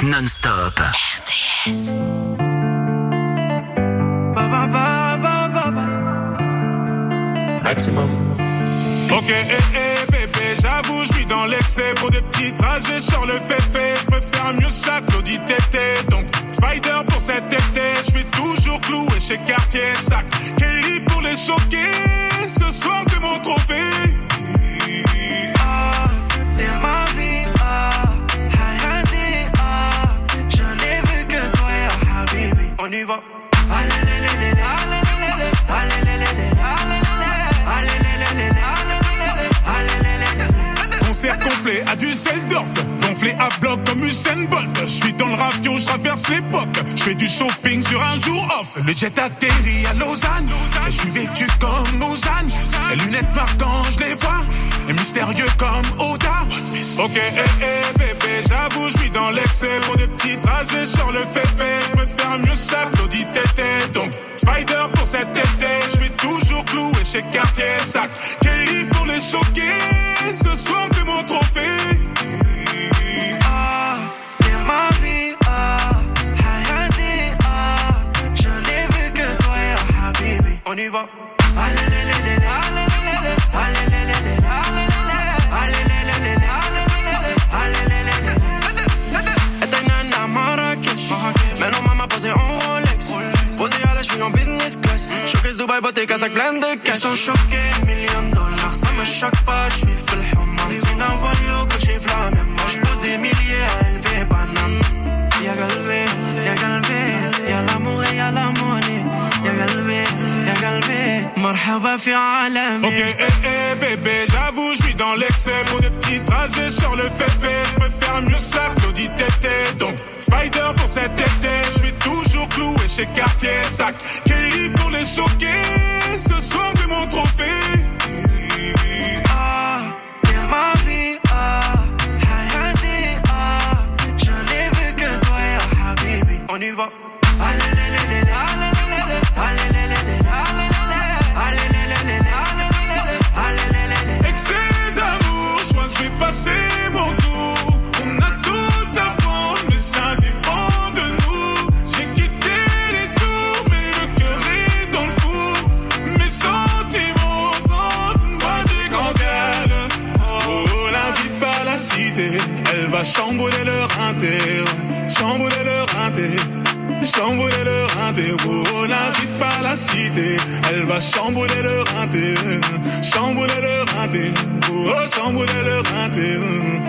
non-stop. RTS. Maximum. Ok, bébé, j'avoue, je suis dans l'excès. Pour des petits trajets sur le féfé, je préfère mieux ça que l'audit tété. Donc, Spider pour cet été, je suis toujours cloué chez Cartier Sac. Kelly pour les choquer, ce soir que mon trophée. T'es ma vie, Hayati, je n'ai vu que toi, Habibi. On y va. Concert complet à Düsseldorf, gonflé à bloc comme Usain Bolt. Je suis dans le ravio, je traverse l'époque. Je fais du shopping sur un jour off. Le jet atterrit à Lausanne, et je suis vêtu comme Lausanne. Les lunettes marquantes, je les vois, et mystérieux comme Oda. Ok, bébé, j'avoue, je suis dans l'excès. Pour des petits trajets sur le féfé, je préfère mieux ça que l'audit tété. Donc, Spider pour cet été, je suis toujours cloué chez Cartier Sac. Kelly pour les choquer, ce soir que mon trophée. T'es ma vie, Hayati, je n'ai vu que toi, Habibi. On y va. Esta nana Marrakech, maintenant maman posée en Rolex. Posée à la cheville en business class. Showcase Dubaï, beauté, Kazakh, plein de cash. Ils sont choqués, $1 million. Ça me choque pas, je suis full human. C'est un wallo que j'ai flammé. Moi je pose des milliers à élever banane. Y'a galvé, y'a l'amour et y'a la monnaie. Y'a galvé, marhaba fi alam. Ok, bébé, j'avoue, je suis dans l'excès. Pour des petits trajets sur le féfé, je préfère mieux ça que l'audit tété. Donc, Spider pour cet été, je suis toujours cloué chez Cartier Sac. Kelly pour les choquer, ce soir que mon trophée. T'es ma vie, Hayati, je n'ai vu que toi, Habibi. On y va. Excès d'amour, je crois que je vais passer mon tour. On a tout à prendre, mais ça dépend de nous. J'ai quitté les tours, mais le cœur est dans le four. Mes sentiments grandent, moi j'ai grandi. Oh, la vie par la cité, elle va chambouler leur inter. Chambouler leur inter. Chambouler leur inter, oh la vie par la cité, elle va chambouler leur inter, chambouler leur inter, oh chambouler leur inter.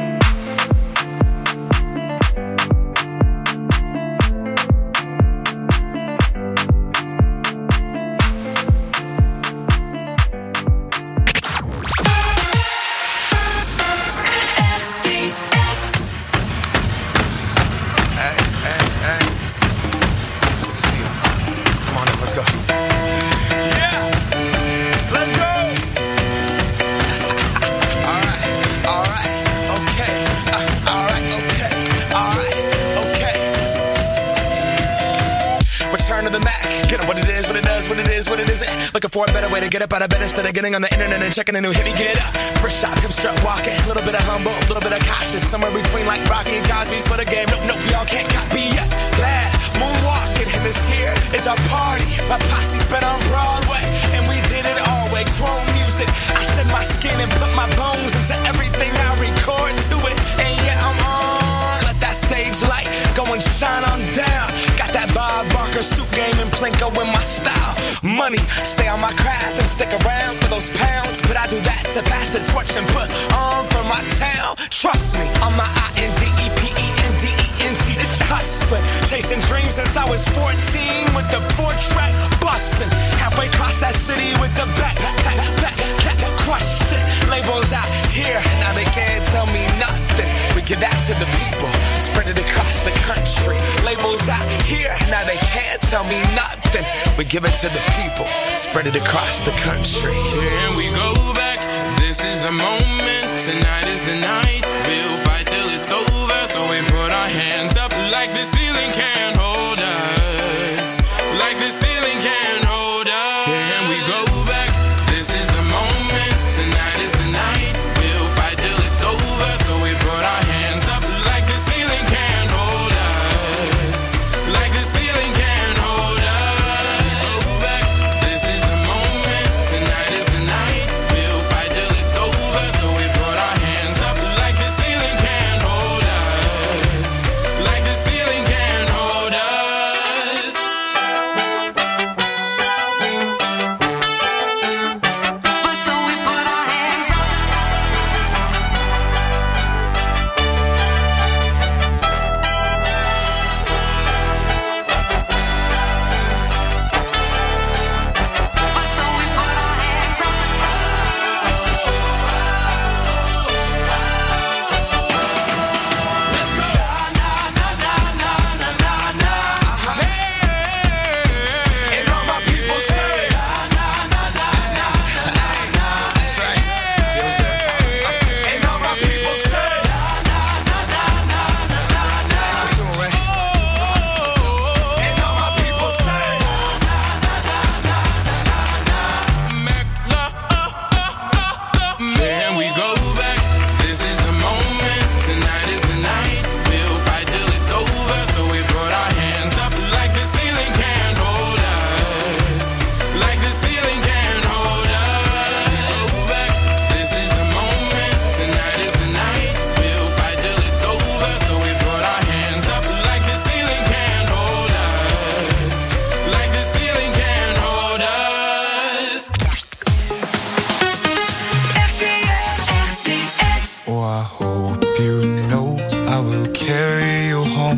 Looking for a better way to get up out of bed instead of getting on the internet and checking a new hit. Me get up, first shot, hip strut walking, a little bit of humble, a little bit of cautious, somewhere between like Rocky and Cosby's for the game. Nope, y'all can't copy yet. Glad moonwalking, and this here is our party. My posse's been on Broadway, and we did it all way. Chrome music, I shed my skin and put my bones into everything I record to it. And yeah, I'm on. Let that stage light go and shine on down. Got that Bob Barker suit game and Plinko in my style. Money, stay on my craft and stick around for those pounds. But I do that to pass the torch and put on for my town. Trust me, on my INDEPENDENT, this hustling. Chasing dreams since I was 14 with the 4-track bustin'. Halfway across that city with the back crush it. Labels out here, now they can't tell me nothing. We give that to the people, spread it across the country. Labels out here, now they can't tell me nothing. We give it to the people, spread it across the country. Here we go back, this is the moment, tonight is the night. We'll fight till it's over, so we put our hands up like the ceiling can't hold us. Like the ceiling can't hold us. Here we go back, this is the moment, tonight is the night. We'll fight till it's over, so we put our hands up like the ceiling can't hold us.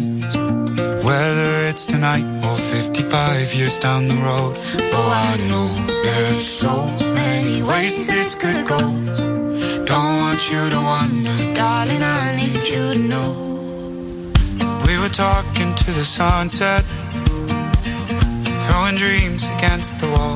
Whether it's tonight or 55 years down the road. Oh, I know there's so many ways this could go. Don't want you to wonder, darling, I need you to know. We were talking to the sunset, throwing dreams against the wall.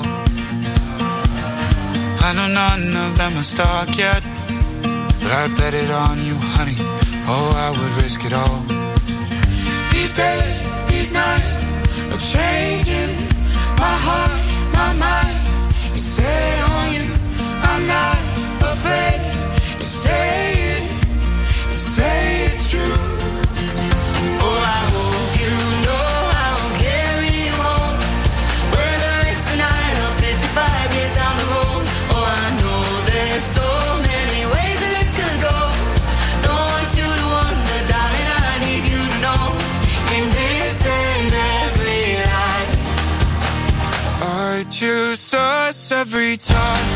I know none of them are stuck yet, but I bet it on you, honey. Oh, I would risk it all. These days, these nights are changing my heart, my mind is set on you. I'm not afraid to say it, to say it's true. Oh, I hope you know I will carry you home, whether it's tonight or 55 years down the road. Oh, I know there's so many ways that this could go. Don't want you to wonder, darling, I need you to know. In this and every life, I choose us every time.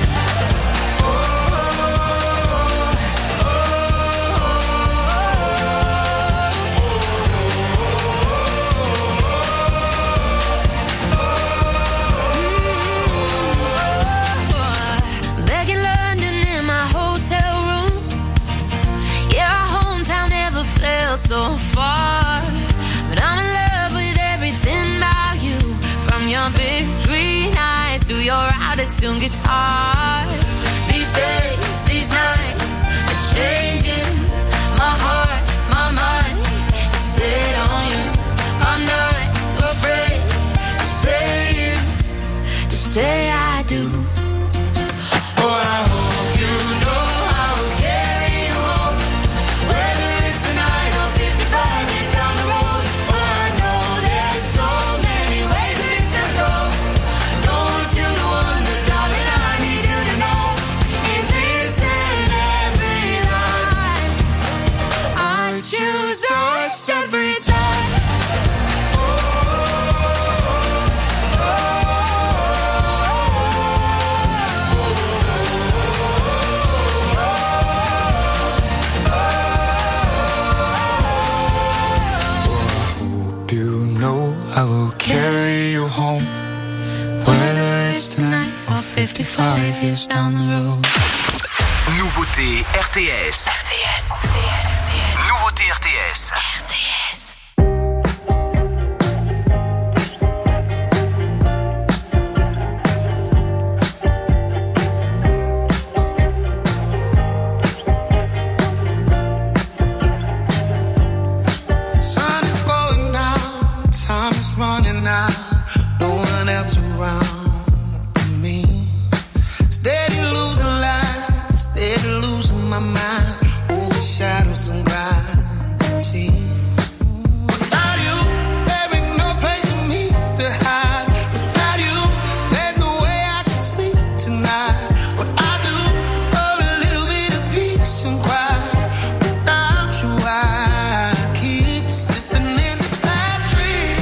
Back in London in my hotel room, yeah, our hometown never felt so far. But I'm in love with everything about you, from your big green eyes to your out-of-tune guitar. These days, these nights are changing my heart, my mind is set on you. I'm not afraid to say it, to say I do. Oh, I hope you know I will carry you home, whether it's tonight or 55 years down the road. Oh, I know there's so many ways that this could go. Don't want you to wonder, darling, I need you to know. In this and every life, I choose us every time. I will carry you home, whether it's tonight or 55 years down the road. Nouveauté RTS. Nouveauté RTS. Running out, no one else around me. Steady losing light, steady losing my mind, over shadows and gravity. Without you, there ain't no place for me to hide. Without you, there's no way I can sleep tonight. What I do for a little bit of peace and quiet. Without you, I keep slipping in the bad dreams.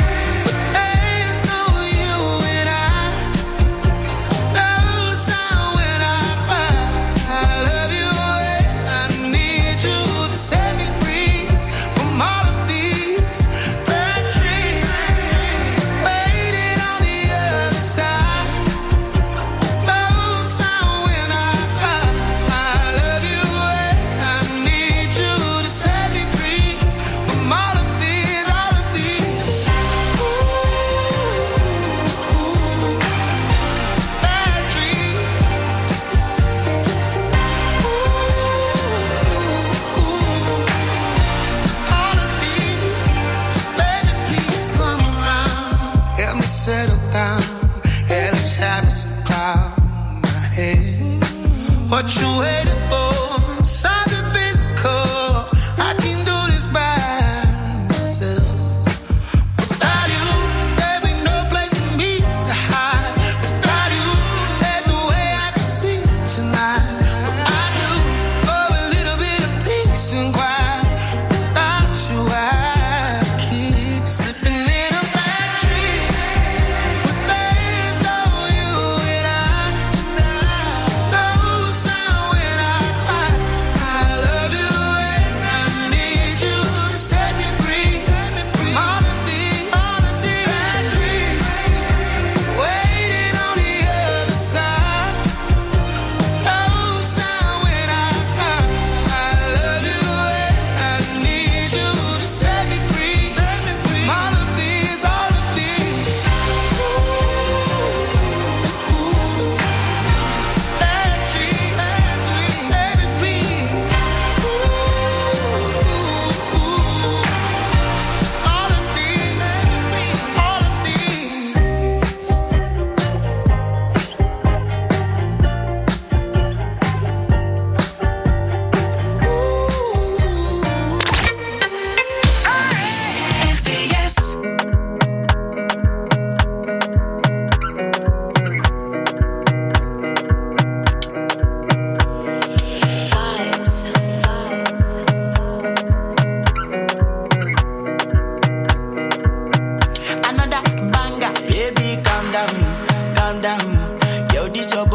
What you waiting for? Something physical. I can do this by myself. Without you, there ain't no place for me to hide. Without you, there's no way I can sleep tonight. What I do for a little bit of peace and quiet. Without you, I keep slipping in a bad dream. But there's no you and I. No sound when I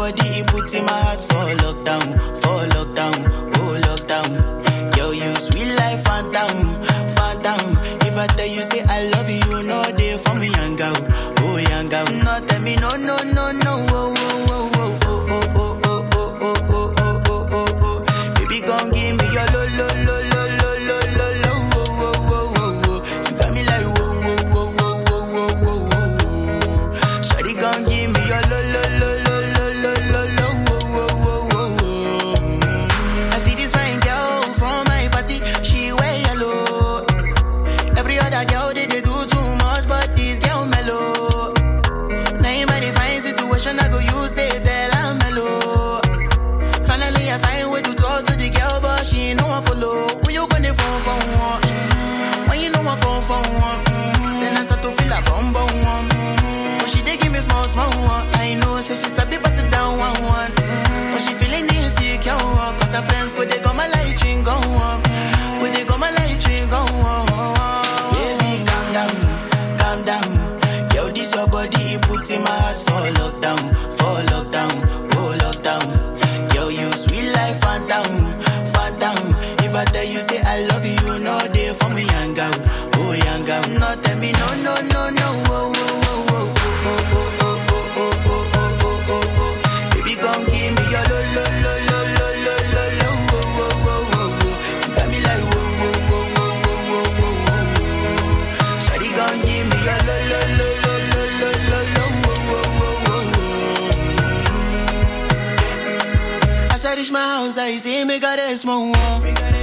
body, it puts in my heart for lockdown, oh lockdown. Yo, you sweet life, phantom, phantom. If I tell you say I love you, you know they for me, young girl, oh young girl. No, tell me no, no, no, no, oh, oh, oh, oh, oh, oh, oh, oh, oh, oh, oh, oh, oh, oh. Baby, gon' give me your lo, lo, lo, lo, lo, lo, lo, lo, oh, oh, oh, oh, oh. You got me like whoa, whoa, whoa, whoa, whoa, whoa, whoa, whoa. Shawty gon' give me your lo, lo, lo, lo, lo, lo, lo, lo, oh, oh, oh, oh, oh. I see this fine girl from my party, she wear yellow. Every other girl they do too much, but this girl mellow. Now in my fine situation, I go use they tell I'm mellow. Finally I find way to talk to the girl, but she ain't no one follow. When you gonna phone for one? When you know I come for one? Then I start to feel a bum bum one. But she dey give me small small one. I know say she sabi pass it down one one. But she feeling insecure, cause her friends go they go my light ring go on. Go they go my light ring go on. Baby calm down, calm down. Yo, this your body, it puts in my heart for lockdown, oh lockdown. Yo, you sweet life, phantom, phantom. If I tell you say I love you, you know they for me, young girl, oh young girl. No, tell me no, no, no, no, oh, oh, oh, oh, oh, oh, oh, oh, oh, oh, oh, oh, oh, oh. Baby, gon' give me your lo, lo, lo, lo, lo, lo, lo, lo, oh, oh, oh, oh, oh. You got me like whoa, whoa, whoa, whoa, whoa, whoa, whoa, whoa. Shawty gon' give me your lo, lo, lo, lo, lo, lo, lo, lo, oh, oh, oh, oh. As I reach my house, I see me got a small wall.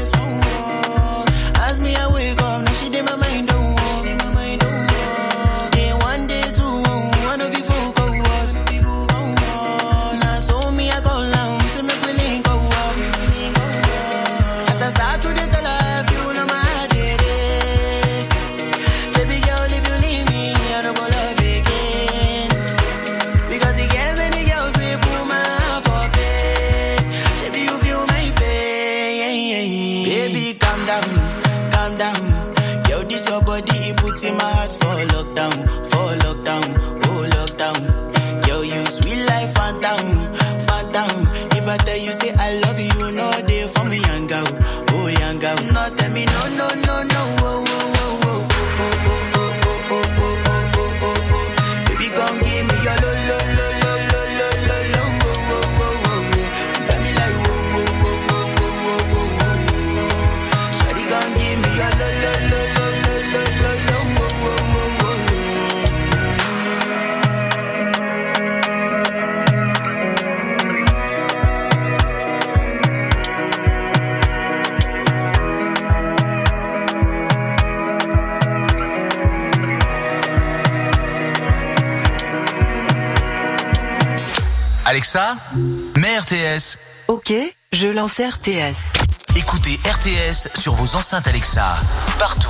As me I wake up, now she did my mind don't walk. Then one day two, one of you folk go us. Now so me I go down, see me willing go up. As I start to the tell her, you know my heart it is. Baby girl, if you leave me, I don't go love again. Because you get many girls we put my heart for bed. Baby, you feel my pain. Baby, calm down, calm down. Yo, this your body, it puts in my heart for lockdown, oh lockdown. Yo, you sweet life, phantom, phantom. If I tell you say I love you, you know they for me, young girl, oh young girl. No, tell me no, no, no, no, oh, oh, oh, oh, oh, oh, oh, oh, oh, oh, oh, oh, oh. Baby, gon' give me your lo, lo, lo, lo, lo, lo, lo, lo, oh, oh, oh, oh. You got me like whoa, whoa, whoa, whoa, whoa, whoa, whoa. Shawty gon' give me your lo, lo, lo, lo, lo, lo, lo, lo, oh, oh, oh, oh. Alexa, mets RTS. Ok, je lance RTS. Écoutez RTS sur vos enceintes Alexa, partout.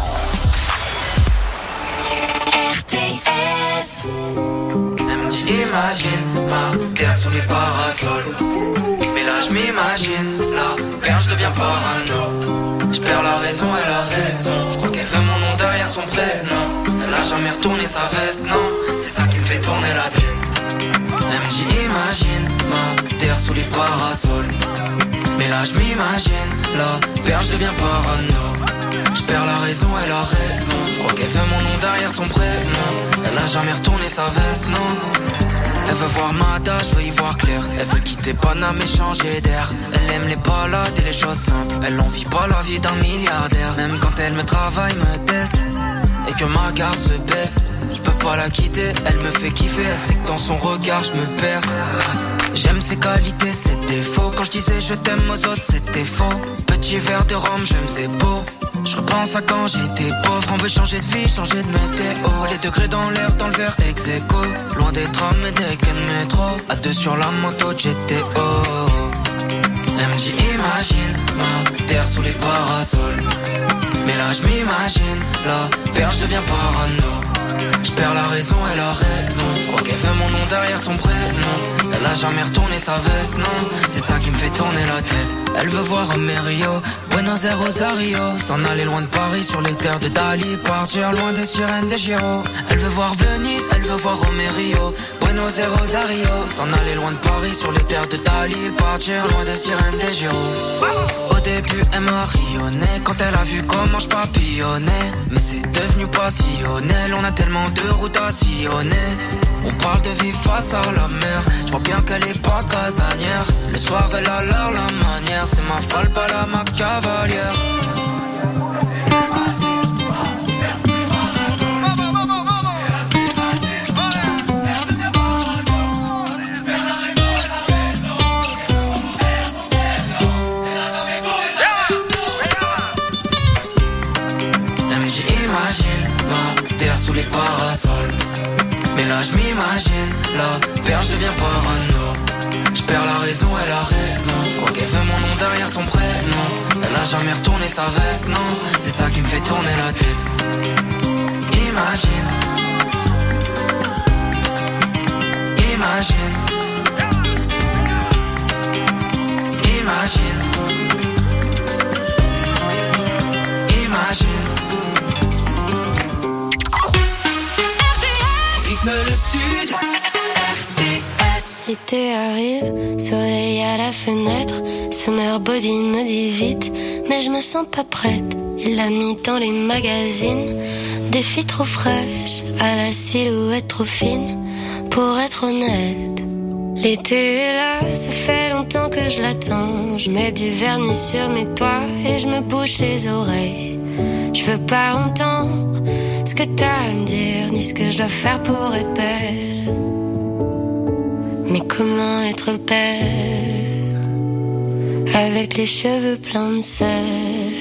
RTS. J'imagine ma terre sous les parasols. Mais là je m'imagine, la perche devient parano. Je perds la raison, elle a raison. Je crois qu'elle veut mon nom derrière son prénom. Elle a jamais retourné sa veste, non. C'est ça qui me fait tourner la tête. Elle me dit imagine ma terre sous les parasols. Mais là je m'imagine, la perche devient parano. Je perds la raison, elle a raison. Je crois qu'elle veut mon nom derrière son prénom. Elle a jamais retourné sa veste, non. Elle veut voir Mada, je veux y voir clair. Elle veut quitter Paname et changer d'air. Elle aime les balades et les choses simples. Elle envie pas la vie d'un milliardaire. Même quand elle me travaille, me teste et que ma garde se baisse, je peux pas la quitter, elle me fait kiffer. Elle sait que dans son regard je me perds. J'aime ses qualités, ses défauts. Quand je disais je t'aime aux autres, c'était faux. Petit verre de rhum, j'aime ses beaux. Je repense à quand j'étais pauvre. On veut changer de vie, changer de météo. Les degrés dans l'air, dans le verre ex-aequo. Loin des trams et des quais de métro. À deux sur la moto GTO. Elle me dit imagine ma terre sous les parasols. Mais là je m'imagine, la perche devient parano. Je perds la raison, elle a raison. Je crois qu'elle veut mon nom derrière son prénom. Elle a jamais retourné sa veste, non. C'est ça qui me fait tourner la tête. Elle veut voir Rio, Buenos Aires, Rosario. S'en aller loin de Paris sur les terres de Dali. Partir loin des sirènes des Giro. Elle veut voir Venise, elle veut voir Rio, Buenos Aires, Rosario. S'en aller loin de Paris sur les terres de Dali. Partir loin des sirènes des Giro. Au début elle m'a rayonné quand elle a vu comment je papillonnais. Mais c'est devenu passionnel, on a tellement de routes à sillonner. On parle de vie face à la mer, je vois bien qu'elle est pas casanière. Le soir elle a l'air la manière, c'est ma folle, pas la ma cavalière. Sous les parasols. Mais là je m'imagine, la perche devient parano. Je perds la raison, elle a raison. Je crois qu'elle veut mon nom derrière son prénom. Elle a jamais retourné sa veste, non. C'est ça qui me fait tourner la tête. Imagine. Imagine. Imagine. Imagine. Le sud, RTS. L'été arrive, soleil à la fenêtre. Summer body me dit vite, mais je me sens pas prête. Il l'a mis dans les magazines, des filles trop fraîches, à la silhouette trop fine. Pour être honnête, l'été est là, ça fait longtemps que je l'attends. Je mets du vernis sur mes doigts et je me bouche les oreilles. Je veux pas entendre ce que t'as à me dire, ni ce que je dois faire pour être belle. Mais comment être belle avec les cheveux pleins de sel?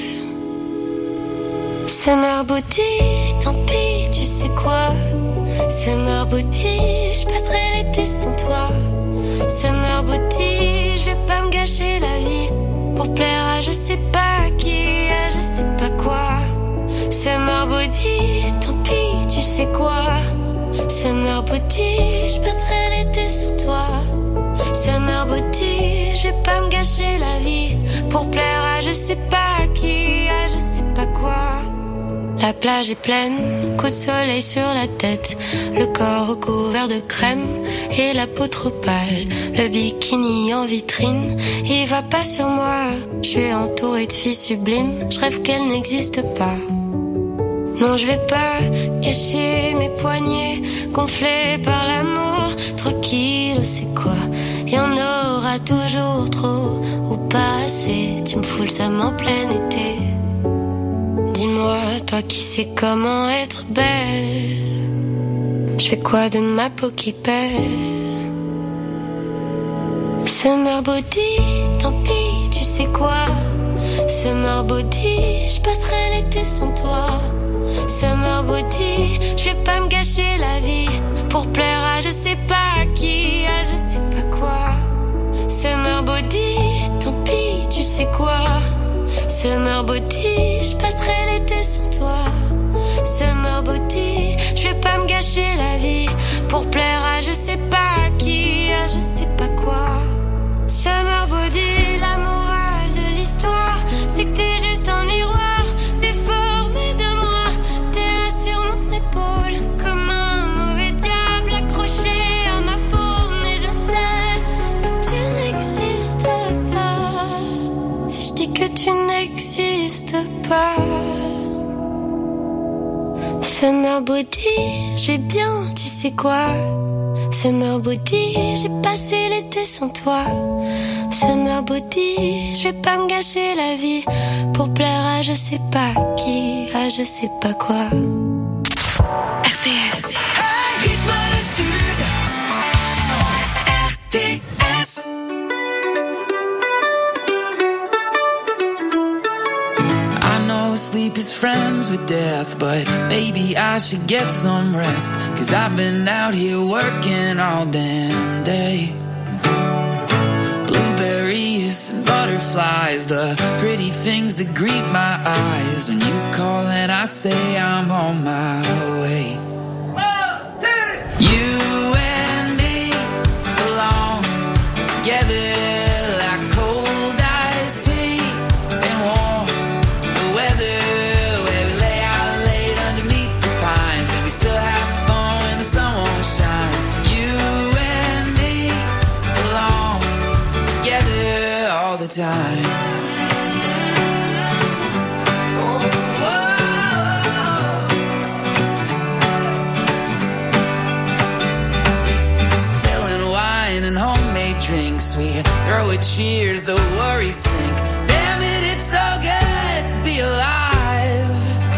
Summer body, tant pis, tu sais quoi? Summer body, je passerai l'été sans toi. Summer body, je vais pas me gâcher la vie pour plaire à je sais pas qui, à je sais pas quoi. Summer body, tant pis, tu sais quoi? Summer body, je passerai l'été sans toi. Summer body, je vais pas me gâcher la vie pour plaire à je sais pas qui, à je sais pas quoi. La plage est pleine, coup de soleil sur la tête, le corps recouvert de crème et la peau trop pâle. Le bikini en vitrine, il va pas sur moi. Je suis entourée de filles sublimes, je rêve qu'elles n'existent pas. Non, je vais pas cacher mes poignets gonflés par l'amour. 3 kilos, c'est quoi? Y en aura toujours trop ou pas assez. Tu me fous le seum en plein été. Dis-moi, toi qui sais comment être belle, je fais quoi de ma peau qui pèle? Summer body, tant pis, tu sais quoi? Summer body, je passerai l'été sans toi. Summer body, je vais pas me gâcher la vie pour plaire à je sais pas qui, à je sais pas quoi. Summer body, tant pis, tu sais quoi? Summer body, je passerai l'été sans toi. Summer body, je vais pas me gâcher la vie pour plaire à je sais pas qui, à je sais pas quoi. Summer body, la morale de l'histoire, c'est que t'es juste un miroir déformé de moi. T'es là sur mon épaule comme un mauvais diable accroché à ma peau. Mais je sais que tu n'existes pas. Si je dis que tu n'existes pas. Summer body, je vais bien, tu sais quoi? Summer body, j'ai passé l'été sans toi. Summer body, je vais pas me gâcher la vie pour plaire à je sais pas qui, à je sais pas quoi. RTS. Hey, rythme le sud. RTS. I know sleep is friends with death, but maybe I should get some rest, 'cause I've been out here working all damn day. Blueberries and butterflies, the pretty things that greet my eyes when you call and I say I'm on my way. time. And homemade drinks, we throw a cheers, the worries sink. Damn it, it's so good to be alive.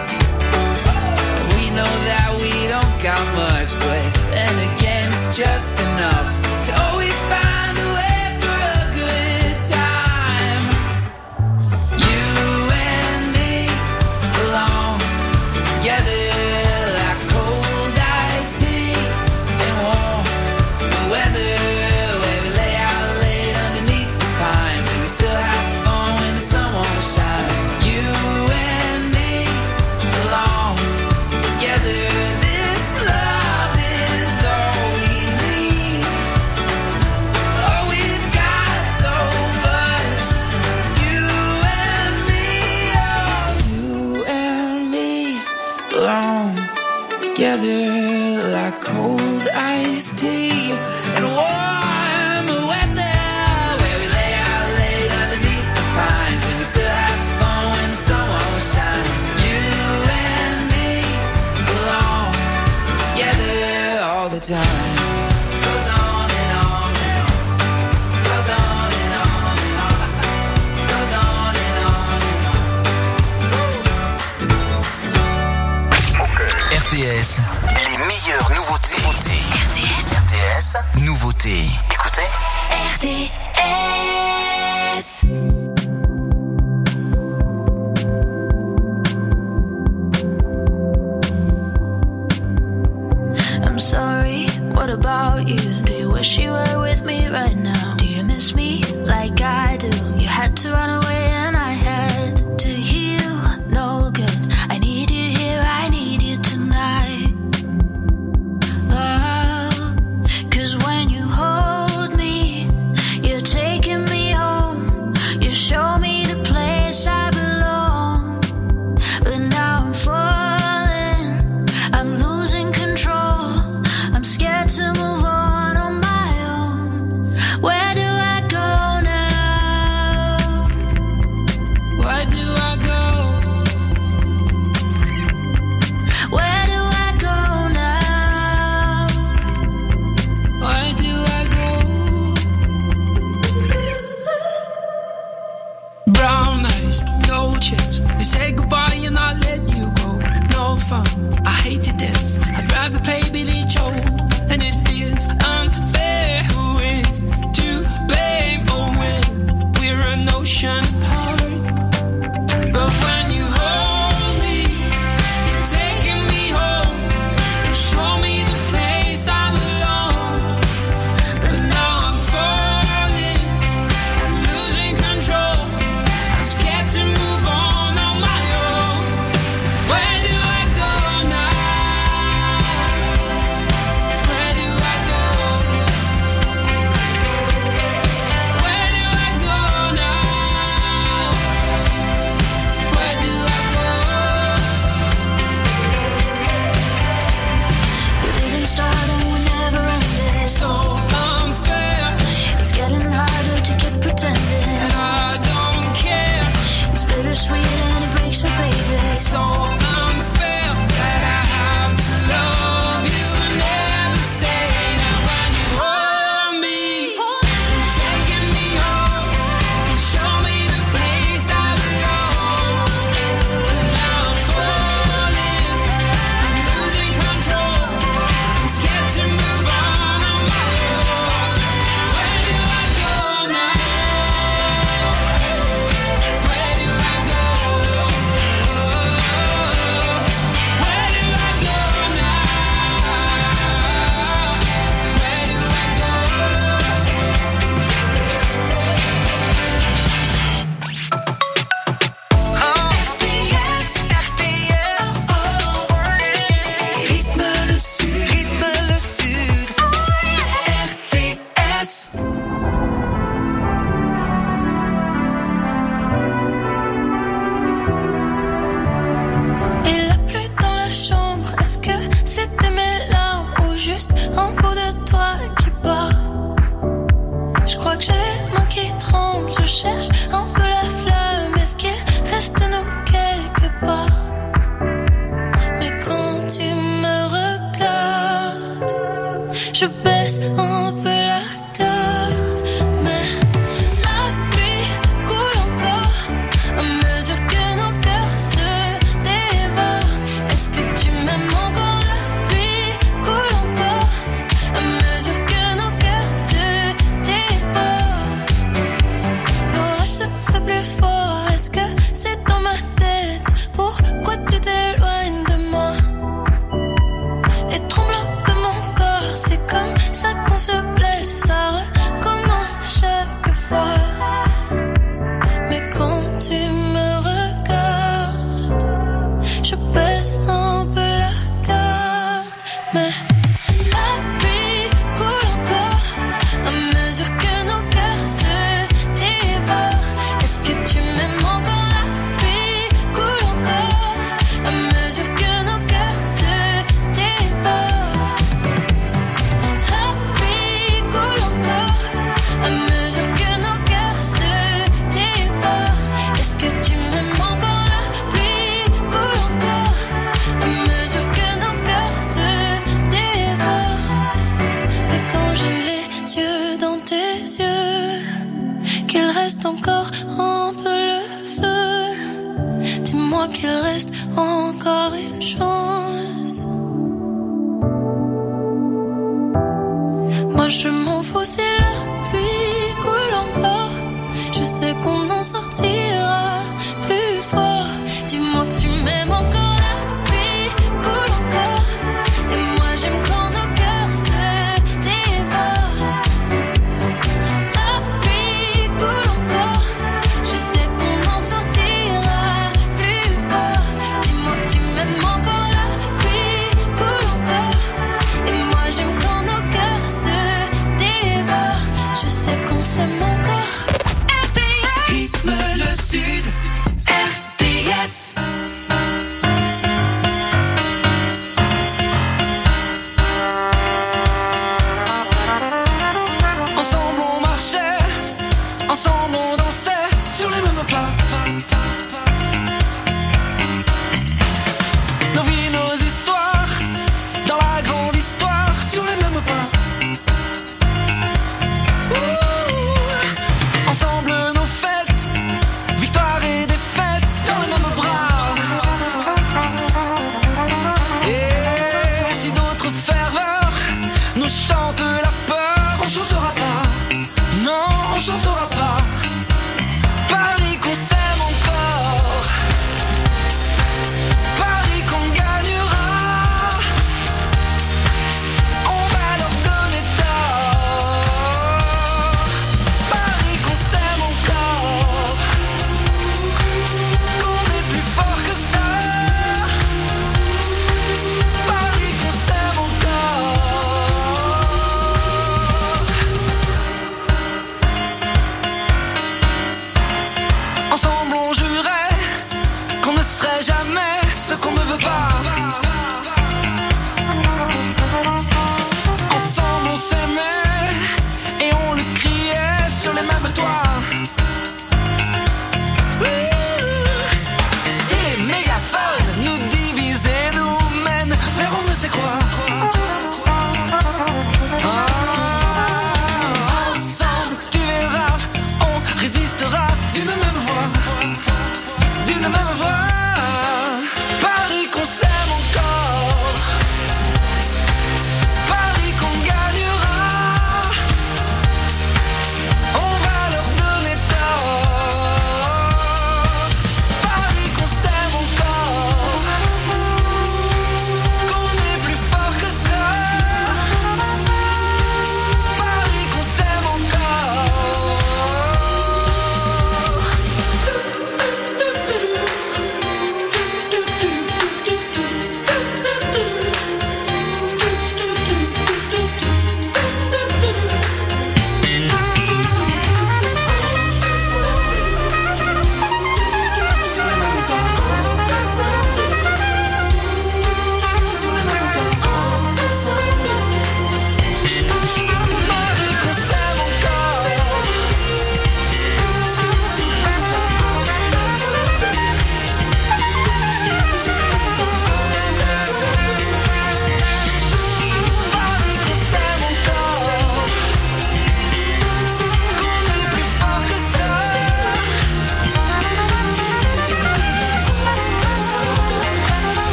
We know that we don't got much, but then again, it's just enough to always find a way for a good time. You and me belong together like cold iced tea and warm weather. Together like cold iced tea and warm weather, where we lay out late underneath the pines and we still have fun when the sun won't shine. You and me belong together all the time. Goes on and on and on. Goes on and on and on. Goes on and on and on. RTS, les meilleures nouveautés. RTS, nouveautés. Écoutez. RTS. I'm sorry, what about you? Do you wish you were with me right now? Do you miss me like I do? You had to run away and I had to heal. No good, I need you here, I need you tonight. Oh, 'cause when you hold me, you're taking me home. You show me the place I belong. But now I'm falling, I'm losing control. I'm scared to move on my own. Where do I go now? Where do I go? Where do I go now? Where do I go? Brown eyes, no chance. You say goodbye and I let you go. No fun, I hate to dance. I'd rather play Billy Joe. And it feels unfair. Who is to blame? Oh, when we're an ocean apart. But when you hold me, you're taking me home. You show me the place I belong. But now I'm falling, I'm losing control. I'm scared to move on my own. Where do I go now? Where do I go? Where do I go now? Where do I go? We didn't start and we never ended. So unfair, It's getting harder to keep pretending. and I don't care. It's bittersweet and it breaks me, baby. So unfair that I have to love you and never say that. When you hold me, you're taking me home. You show me the place I belong. And now I'm falling, I'm losing control. I'm scared to move on my own. Where do I go now? Where do I go? Where do I go now? Where do I go? RTS, RTS, oh. Rythme le sud, rythme le sud. RTS. Il a plu dans la chambre, est-ce que c'était mes larmes ou juste un bout de toi qui bat? Je crois que j'ai manqué qui tremble, je cherche un peu la flamme. Est-ce qu'il reste de nous quelque part? Mais quand tu me regardes, je baisse un peu la garde. Mais la pluie coule encore à mesure que nos cœurs se dévorent. Est-ce que tu m'aimes encore? La pluie coule encore à mesure que nos cœurs se dévorent. L'orage se fait plus fort. Est-ce que c'est dans ma tête? Pourquoi tu t'éloignes de moi? Et tremble un peu mon corps. C'est comme ça qu'on se blesse. Ça recommence à chaque fois. Mais quand tu me regardes, je baisse un peu la garde. Mais la pluie coule encore à mesure que nos cœurs se dévorent. Est-ce que tu m'aimes encore? La pluie coule encore à mesure que nos cœurs se dévorent. La pluie coule encore à mesure que nos cœurs se dévorent. Est-ce que tu m'aimes encore? La pluie coule encore à mesure que nos cœurs se dévorent. Mais quand j'ai les yeux dans tes yeux, qu'il reste encore un peu le feu, dis-moi qu'il reste encore une chance. Moi je m'en fous si la pluie coule encore. Je sais qu'on en sortira plus fort. Dis-moi que tu m'aimes encore. La pluie coule encore. Et moi j'aime quand nos cœurs se dévorent. La pluie coule encore. Je sais qu'on en sortira plus fort. Dis-moi que tu m'aimes encore. La pluie coule encore. Et moi j'aime quand nos cœurs se dévorent.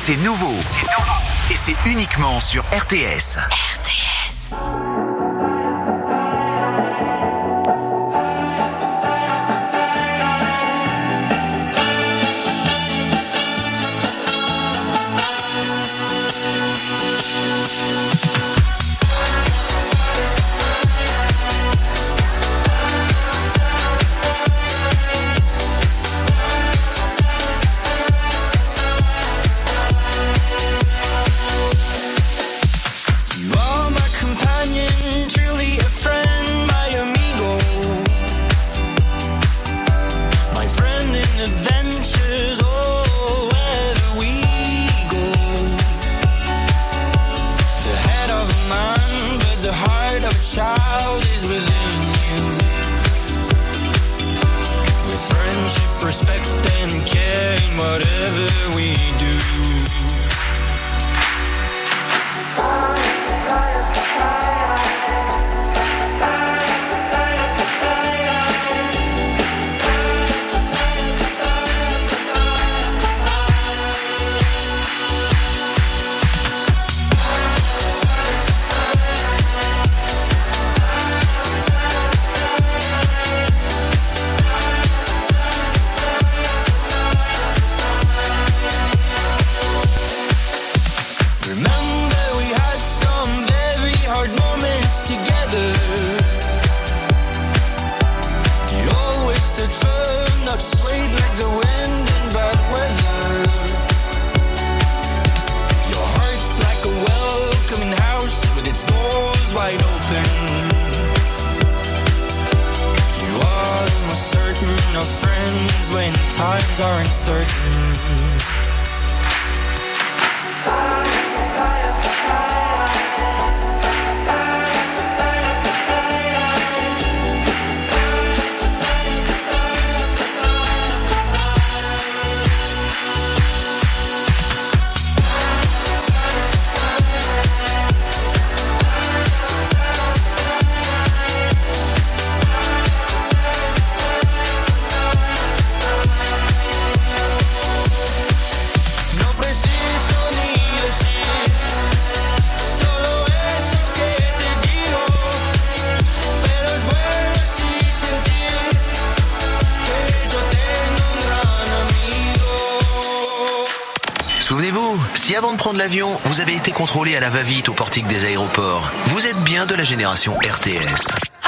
C'est nouveau. Et c'est uniquement sur RTS. Si avant de prendre l'avion, vous avez été contrôlé à la va-vite au portique des aéroports, vous êtes bien de la génération RTS.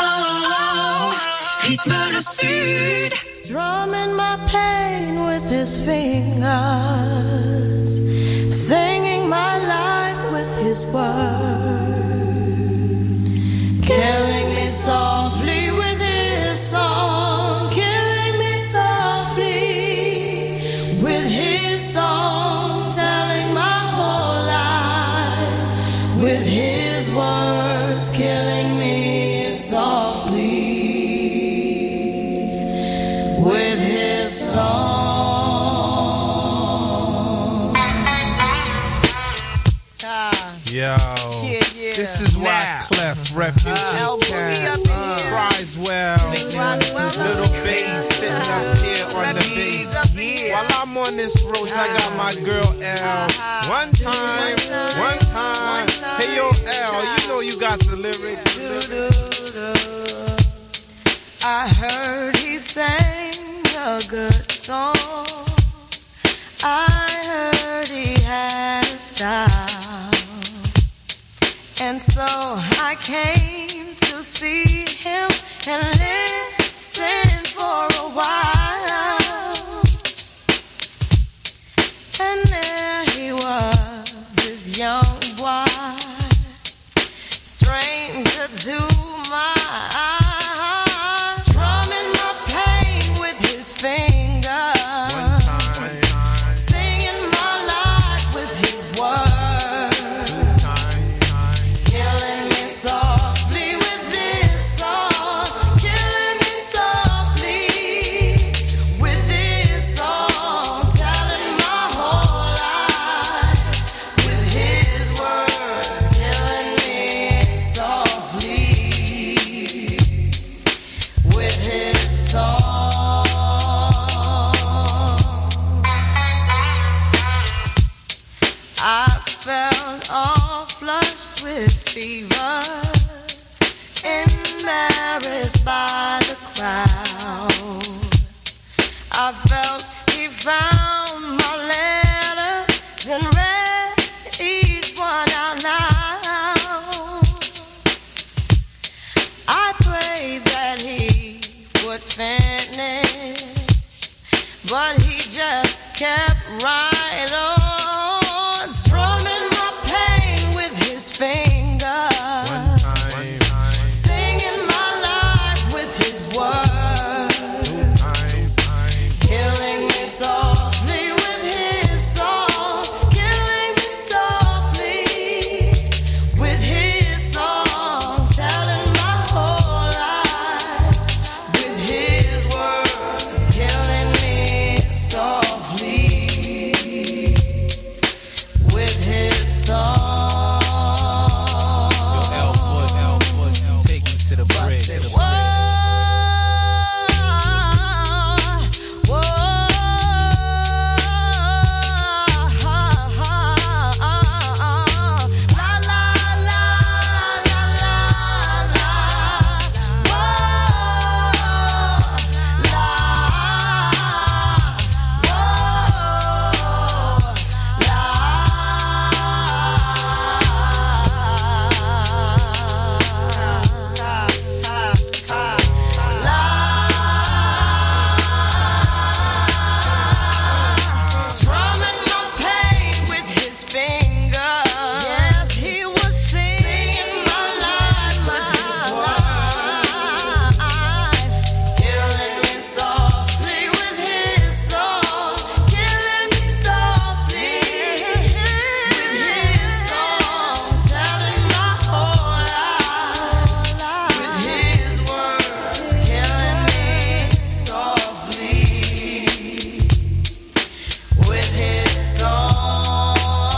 Oh, rythme le sud. Strumming my pain with his fingers, singing my life with his words, killing me softly with his song, killing me softly with his song, telling my whole life with his words, killing me softly with his song. Yo, this is Wyclef Refuge Criswell, little bass sitting up here on the bass. While I'm on this road, I got my girl L. One time. Hey yo L, you know you got the lyrics. I heard he sang a good song. I heard he had a style. And so I came to see him and listen for a while. And there he was, this young boy, stranger to my eyes, strumming my pain with his fingers, singing my life with his words, killing me softly with this song. fever, embarrassed by the crowd. I felt he found my letters and read each one out loud. I prayed that he would finish, but he just kept right on, strumming my pain with his fingers, singing my life with his words, killing me softly with his song, killing me softly with his song, telling my whole life with his words, killing me softly with his song. Take me to the bridge. Strumming my pain with his fingers. Yes, he was singing my life with his words, killing me softly with his song, killing me softly with his song, telling my whole life with his words, killing me softly with his song.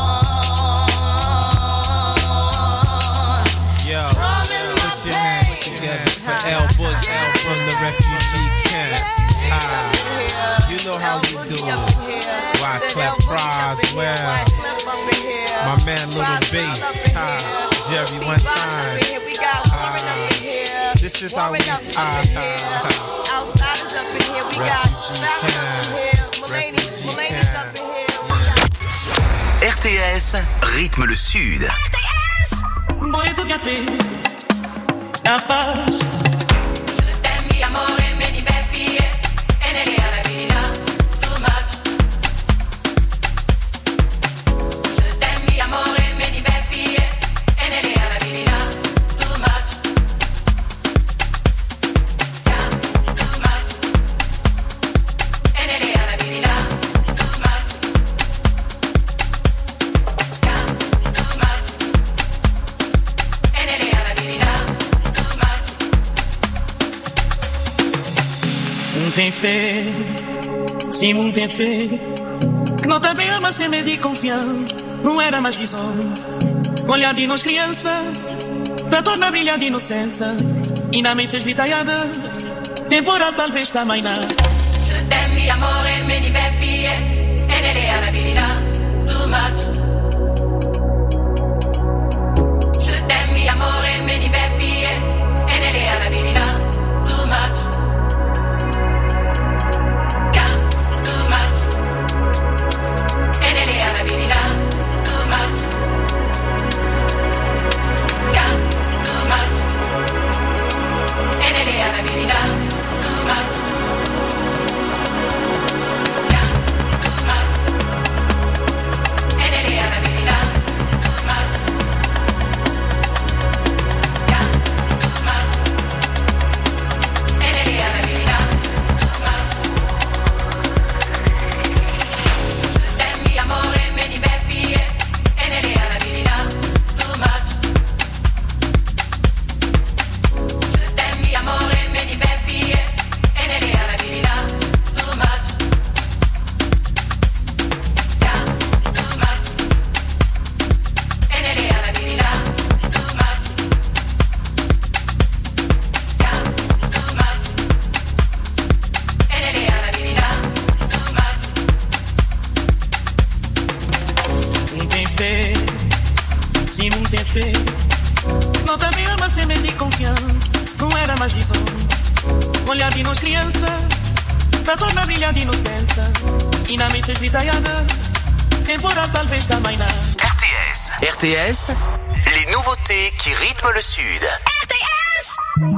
Yo, Strumming my put your hands together for L Boogie from the refugee camp. You know how we do. Wyclef Roswell, my man Little Bass, Jerry one time. This is how we Outsiders up in here, we got Valerie up in here, Mulaney's up in here. RTS rythme le Sud. Voy tu café, la paz. Mi amore, me di beffie, e ne alla vita, too much. Je t'aime, mi amore, me di beffie, e ne alla vita, too much. Yeah, too much. E ne alla vita, too much. Yeah, too much. E ne alla vita, too much. Tem fé, sim, tem fé. Não tá bem, mas sem medo e confiança. Não era mais visões. Olhar de nós criança, tá toda a brilhar de inocência. E na mente esvitalhada, temporal talvez também não. Je t'aime, mi amore, me di beffie, e ne alla vita, too much. Je t'aime, mi amore, me di beffie, e ne alla vita, too much. Yeah, too much. E ne alla vita, too much. Yeah, too much. E ne alla vita, too much. Yeah, too much. mais lições. Olhar de nós criança, da torna brilha de inocência. E na mente esgritaiada, temporal talvez também não. RTS. RTS, les nouveautés qui rythment le Sud. RTS!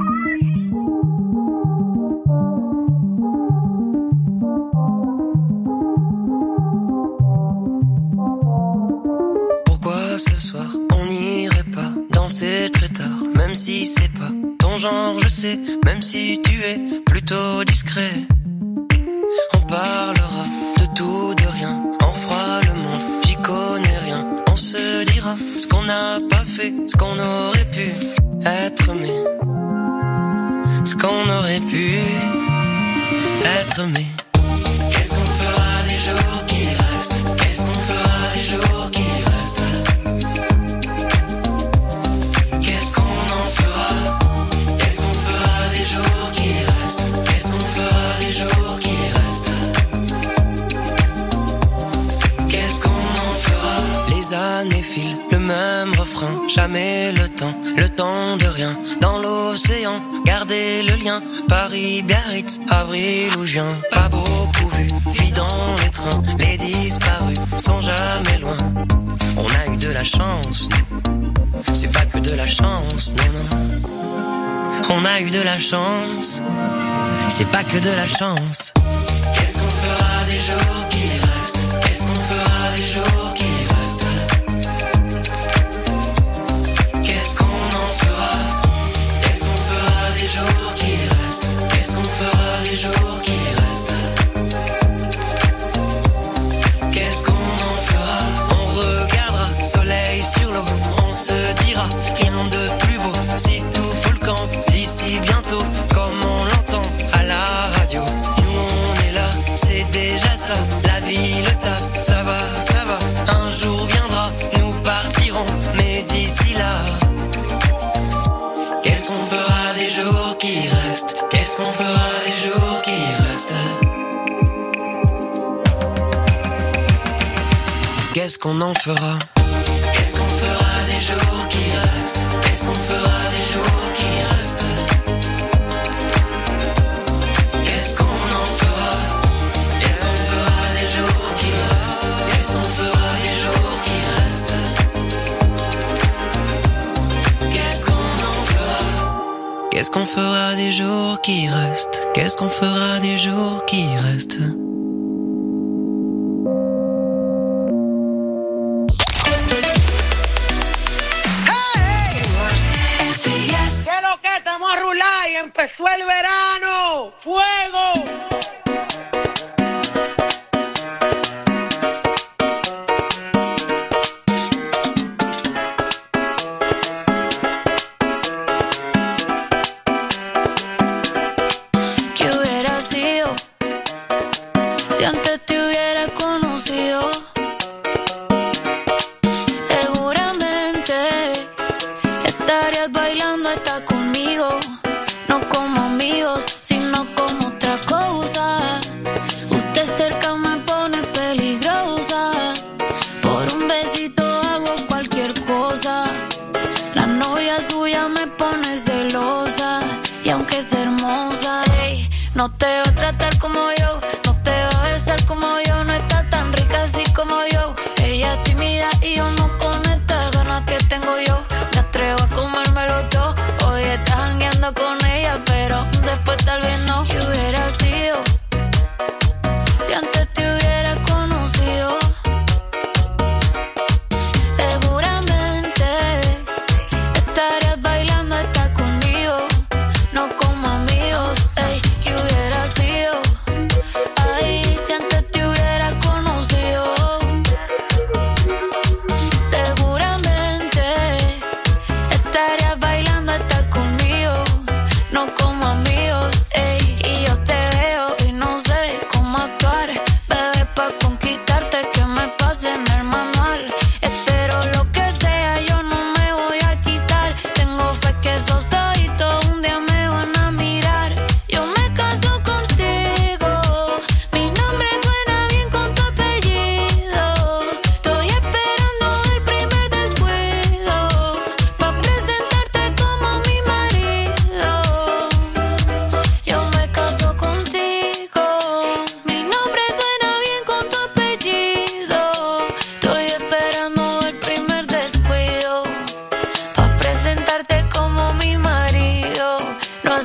Pourquoi ce soir on n'irait pas danser très tard, même si c'est pas ton genre, je sais, même si tu es plutôt discret. On parlera de tout, de rien, on fera le monde, j'y connais rien. On se dira ce qu'on n'a pas fait, ce qu'on aurait pu être, mais ce qu'on aurait pu être, mais qu'est-ce qu'on fera des jours qui restent? Qu'est-ce qu'on fera des jours qui restent? Qu'est-ce qu'on en fera? Qu'est-ce qu'on fera des jours qui restent? Qu'est-ce qu'on fera des jours qui restent? Qu'est-ce qu'on en fera? Les années filent, le même refrain, jamais le temps de rien. Dans l'océan, garder le lien, Paris, Biarritz, avril ou juin. Pas beaucoup vu, puis dans les trains, les disparus sont jamais loin. On a eu de la chance, nous. C'est pas que de la chance, non, non. On a eu de la chance, c'est pas que de la chance. Qu'est-ce qu'on fera des jours qui restent? Qu'est-ce qu'on fera des jours qui restent? Qu'est-ce qu'on en fera? Qu'est-ce qu'on fera des jours qui restent? Qu'est-ce qu'on fera des jours qui restent? Qu'est-ce qu'on en fera? On regardera soleil sur l'eau, on se dira rien de plus beau. Si tout fout le camp d'ici bientôt, comme on l'entend à la radio. Nous on est là, c'est déjà ça. La vie, le taf, ça va, ça va. Un jour viendra, nous partirons, mais d'ici là, qu'est-ce qu'on fera des jours qui restent? Qu'est-ce qu'on fera des jours qui restent? Qu'est-ce qu'on en fera? Qu'est-ce qu'on fera des jours qui restent? Qu'est-ce qu'on fera des jours qui restent? Qu'est-ce qu'on en fera? Qu'est-ce qu'on fera des jours qui restent? Qu'est-ce qu'on fera des jours qui restent? Qu'est-ce qu'on en fera? Qu'est-ce qu'on fera des jours qui restent? Qu'est-ce qu'on fera des jours qui restent? ¿Qué lo que? Estamos a rular y empezó el verano. ¡Fuego! ¿Qué hubiera sido si antes te hubiera conocido? Seguramente estarías bailando hasta conmigo, no como amigos, sino como otra cosa. Usted cerca me pone peligrosa, por un besito hago cualquier cosa. La novia suya me pone celosa, y aunque es hermosa, ey, no te va a tratar como yo, no te va a besar como yo, no está tan rica así como yo. Ella es tímida y yo no con estas ganas que tengo yo. Me atrevo a comérmelo todo. Hoy estás jangueando con ella, pero después tal vez no. ¿Qué hubiera sido si antes te hubiera conocido? Seguramente estarías bailando hasta conmigo, no como amigos. Ey, ¿qué hubiera sido? Ay, si antes te hubiera conocido. Seguramente estarías bailando hasta conmigo, no como amigos. Ey,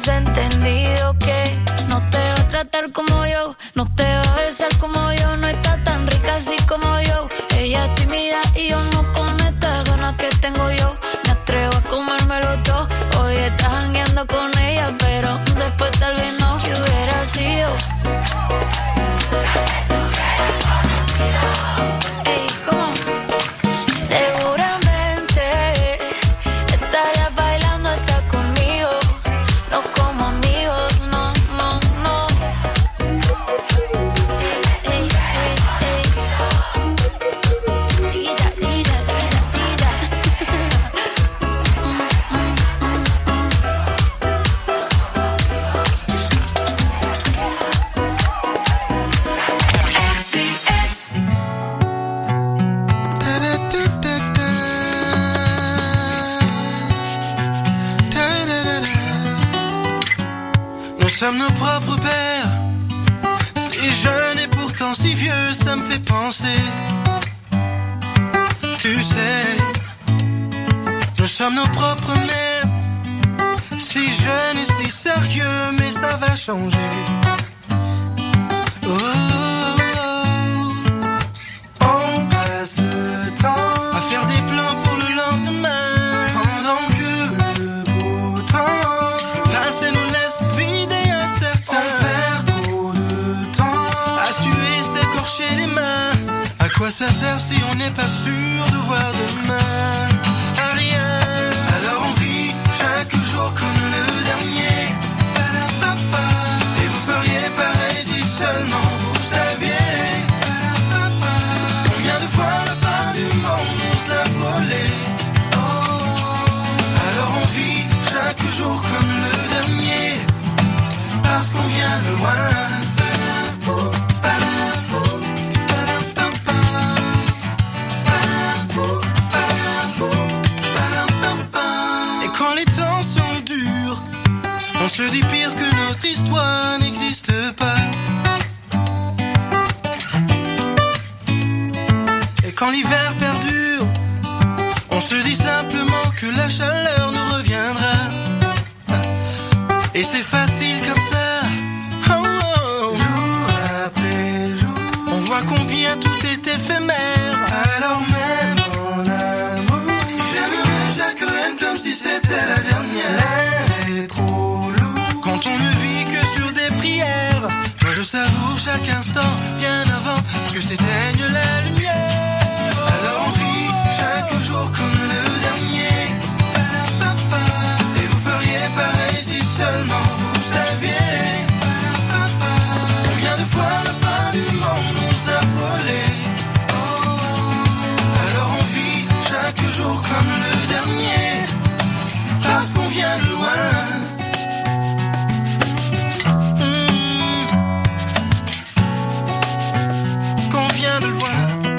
hemos entendido que no te va a tratar como yo, no te va a besar como yo, no está tan rica así como yo. Ella es tímida y yo no con estas ganas que tengo yo. Me atrevo a comérmelo todo. Hoy estás jangueando con ella, pero después tal vez no. ¿Qué hubiera sido? Ey, ¿cómo? Seguramente estarías bailando hasta conmigo, no como amigos, no, no, no. Ey, ey, ey, ey. Chiquilla, chiquilla, chiquilla, chiquilla. Nous sommes nos propres pères, si jeunes et pourtant si vieux, ça me fait penser. Tu sais, nous sommes nos propres mères, si jeunes et si sérieux, mais ça va changer. Oh, on passe le temps à faire des plans pour le lendemain, pendant que le beau temps passé nous laisse vide et incertain. On perd trop de temps à suer, s'écorcher les mains. À quoi ça sert si on n'est pas sûr de voir demain? À rien. Alors on vit chaque jour comme le dernier. Et vous feriez pareil si seulement vous saviez. Combien de fois la fin du monde nous a frôlé. Alors on vit chaque jour comme le dernier, parce qu'on vient de loin. Et quand les temps sont durs, on se dit pire que notre histoire n'existe pas. Et quand l'hiver perdure, on se dit simplement que la chaleur nous reviendra. Et c'est facile comme ça, oh, oh. Jour après jour, on voit combien tout est éphémère. Alors même en amour, j'aimerais chaque reine comme si c'était la dernière. L'air est trop lourd quand on ne vit que sur des prières. Moi je savoure chaque instant bien avant que s'éteigne la lumière. Alors on vit chaque jour comme le dernier. Et vous feriez pareil si seulement vous saviez. Combien de fois la fin du monde nous a frôlé. Alors on vit chaque jour comme le dernier, parce qu'on vient de loin. Parce qu'on vient de loin.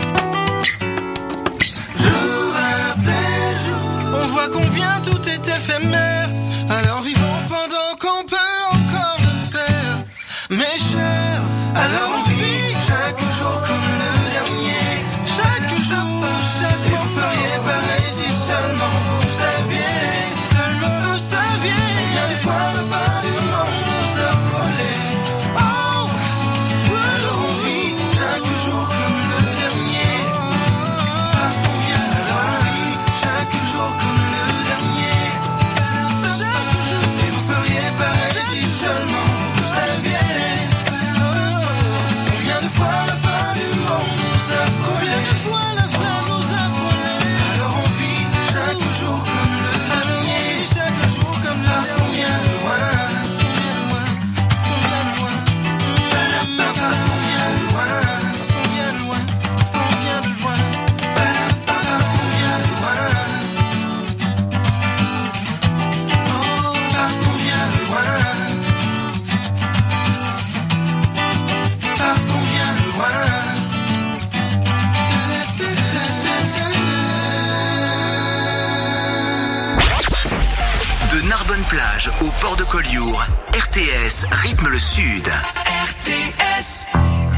Jour après jour, on voit combien tout est éphémère. Alors vivons pendant qu'on peut encore le faire. Mes chers, alors on vit chaque jour comme le dernier. Chaque jour, chaque jour. Et vous feriez pareil si seulement vous saviez. Seulement vous saviez. Combien de fois la fin du monde nous a frôlé. Oh, alors on vit chaque jour comme le dernier, parce qu'on vient de loin. On vit chaque jour comme le dernier. Et vous feriez pareil si seulement vous saviez. Combien de fois la fin du monde nous a frôlé. Alors on vit chaque jour comme le dernier, chaque jour comme le parce qu'on vient de loin. Parce qu'on vient de loin. Parce qu'on vient de loin. Parce qu'on vient de loin. Parce qu'on vient de loin. Parce qu'on vient de loin. Parce qu'on vient de loin. De Narbonne-Plage au port de Collioure, RTS rythme le sud. RTS.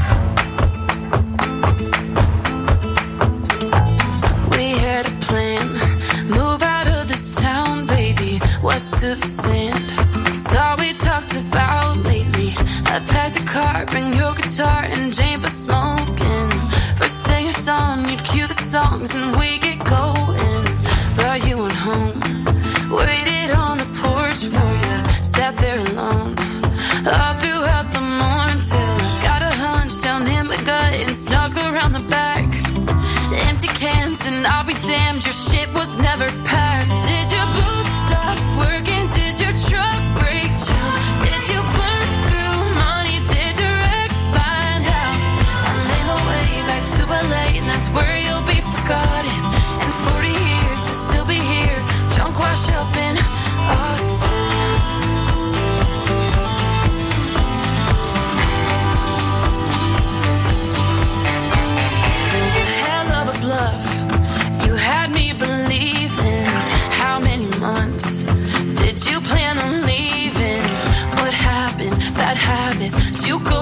We had a plan, move out of this town, baby, west to the sand. It's all we we talked about lately. I packed the car, bring your guitar and Jane for smoking. First thing at dawn, you'd cue the songs and we get going. Brought you on home, waited on the porch for you, sat there alone all throughout the morn till I got a hunch down in my gut and snuck around the back. Empty cans and I'll be damned, your shit was never packed. Did your boots stop working? Did your truck break down? Did you burn through money? Did your ex find out? I made my way back to LA and that's where you'll be forgotten. In 40 years you'll still be here, drunk wash up in Austin. Bluff. You had me believing. How many months did you plan on leaving? What happened? Bad habits. Did you go